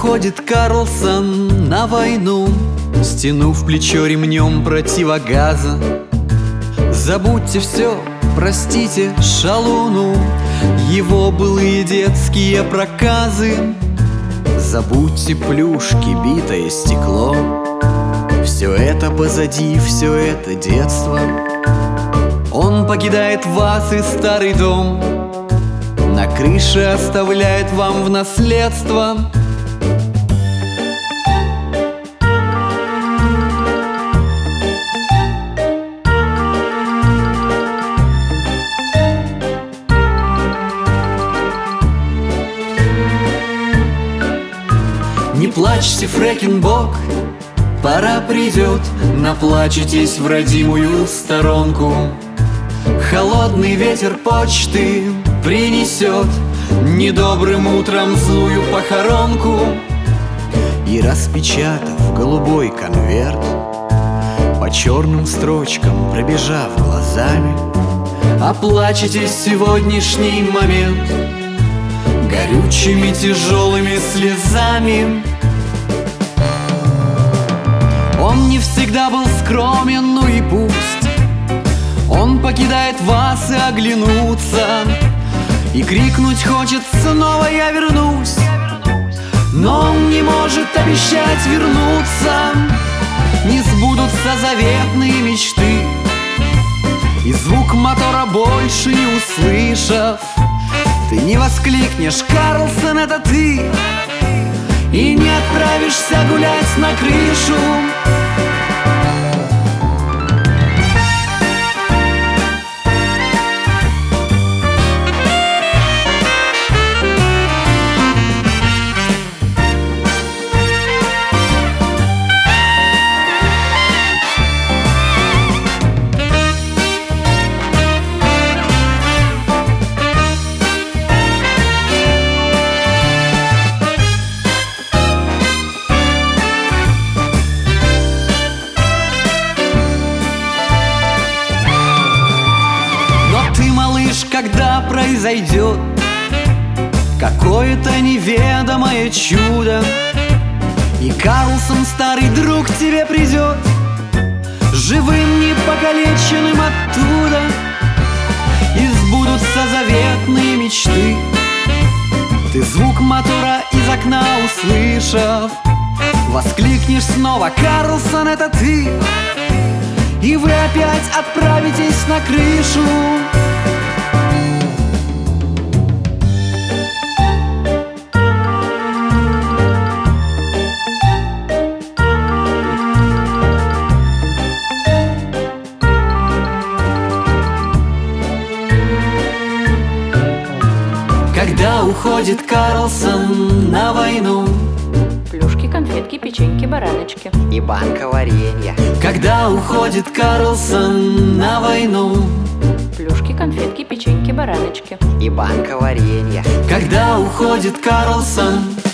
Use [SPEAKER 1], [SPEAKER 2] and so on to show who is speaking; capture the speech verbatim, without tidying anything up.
[SPEAKER 1] уходит Карлсон на войну, стянув плечо ремнем противогаза. Забудьте все, простите шалуну, его былые детские проказы. Забудьте плюшки, битое стекло, все это позади, все это детство. Он покидает вас и старый дом, на крыше оставляет вам в наследство. Не плачьте, Фрэкенбок, пора придет, наплачетесь в родимую сторонку. Холодный ветер почты принесет недобрым утром злую похоронку. И распечатав голубой конверт, по черным строчкам пробежав глазами, оплачетесь сегодняшний момент горючими тяжелыми слезами. Он не всегда был скромен, ну и пусть. Он покидает вас и оглянуться, и крикнуть хочет снова: я вернусь. Но он не может обещать вернуться. Не сбудутся заветные мечты, и звук мотора больше не услышав, ты не воскликнешь: Карлсон, это ты, и не отправишься гулять на крышу. Когда произойдет какое-то неведомое чудо, и Карлсон, старый друг, к тебе придет, живым, не покалеченным оттуда, и сбудутся заветные мечты. Ты звук мотора из окна услышав, воскликнешь снова: Карлсон, это ты, и вы опять отправитесь на крышу. Когда уходит Карлсон на войну,
[SPEAKER 2] плюшки, конфетки, печеньки, бараночки
[SPEAKER 3] и банка варенья.
[SPEAKER 1] Когда уходит Карлсон на войну,
[SPEAKER 2] плюшки, конфетки, печеньки, бараночки
[SPEAKER 3] и банка варенья.
[SPEAKER 1] Когда уходит Карлсон